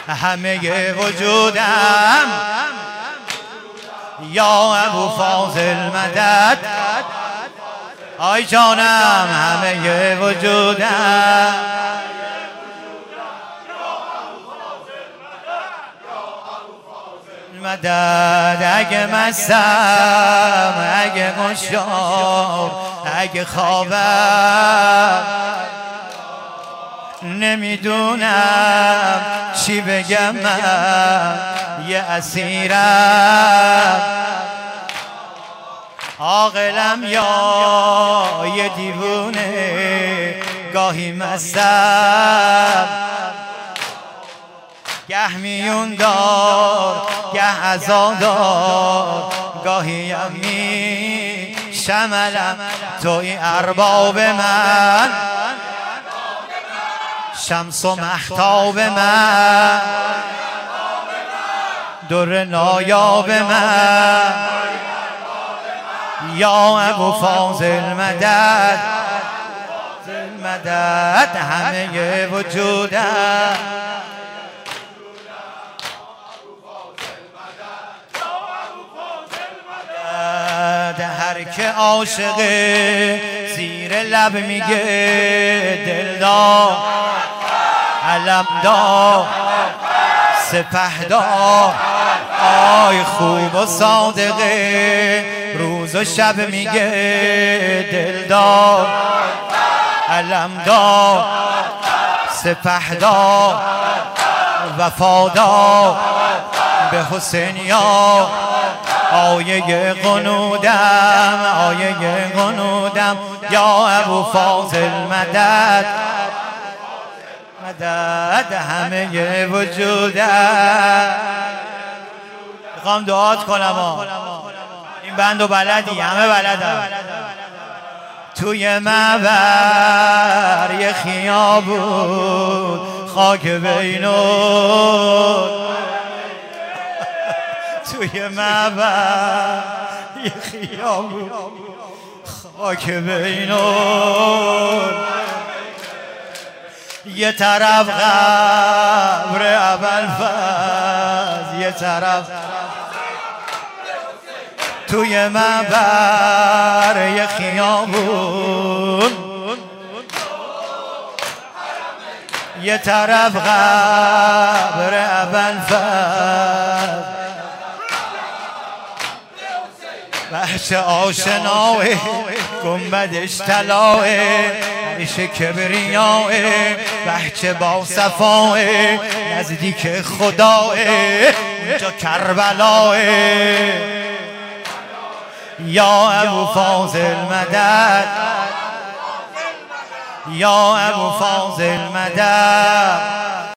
همه وجودم یا ابو فاضل مدد. آی جانم همه وجودم مدد. اگه مستم اگه مشتاق اگه خوابم نمیدونم چی بگم من یه اسیرم عاقلم یا یه دیوونه گاهی مستم گه میون دار گه عزادار گاهی می شملم توی ارباب من شمس و مهتاب من در نایاب من یا ابو فاضل مدد مدد. همه وجودم هر که عاشق زیر لب میگه دلدار علمدار سپهدار آی خوب و صادقه روز و شب میگه دلدار علمدار سپهدار وفادار به حسینیا آیه قنودم آیه قنودم یا ابو فاضل مدد مدد. همه وجودم میخوام دعات کنم این بندو بلدی همه بلدم. توی معبر یه خیابون خاک بینون توی معبر یه خیابون خاک بینون یه طرف قبر ابوالفضل یه طرف توی معبر یه خیابون یه طرف قبر ابوالفضل بحث آشناه گنبدش طلاه عیش کبریاه بحث با صفاه نزدیک خداه اونجا کربلاه یا ابو فاضل مدد یا ابو فاضل مدد.